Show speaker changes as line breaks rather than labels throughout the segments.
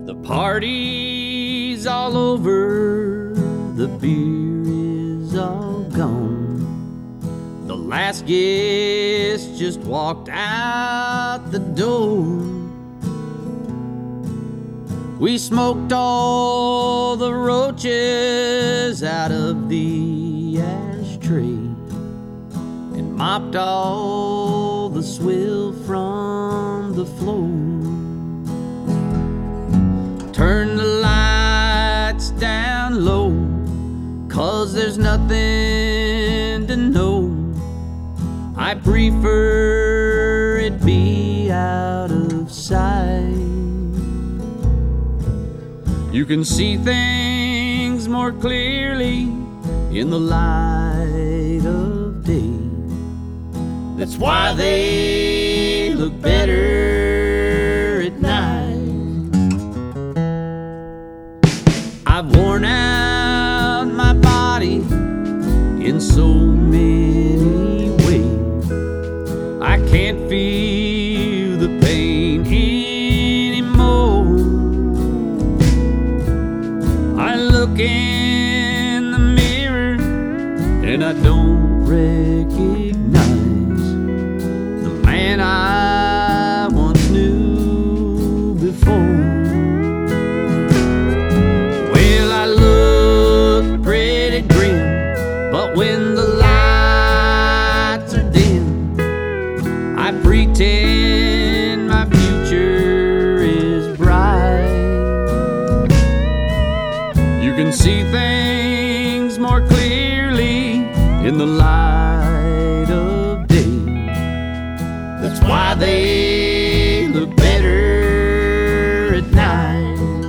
The party's all over, the beer is all gone. The last guest just walked out the door. We smoked all the roaches out of the ashtray and mopped all the swill from the floor. Turn the lights down low, 'cause there's nothing to know. I prefer it be out of sight. You can see things more clearly in the light of day. That's why they look better at night. I've worn out my body in so many ways. I can't feel the pain anymore. I look in the mirror and I don't recognize the man I once knew before. But when the lights are dim, I pretend my future is bright. You can see things more clearly in the light of day. That's why they look better at night.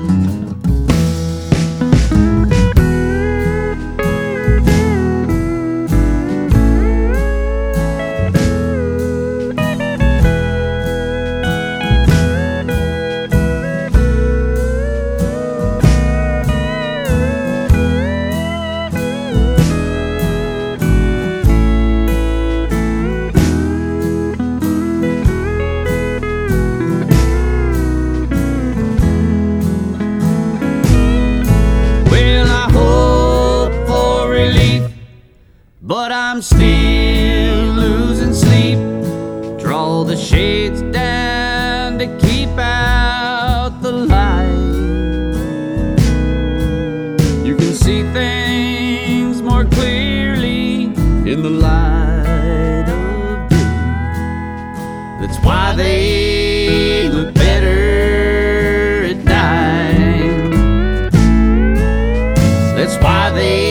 But I'm still losing sleep. Draw the shades down to keep out the light. You can see things more clearly in the light of day. That's why they look better at night. That's why they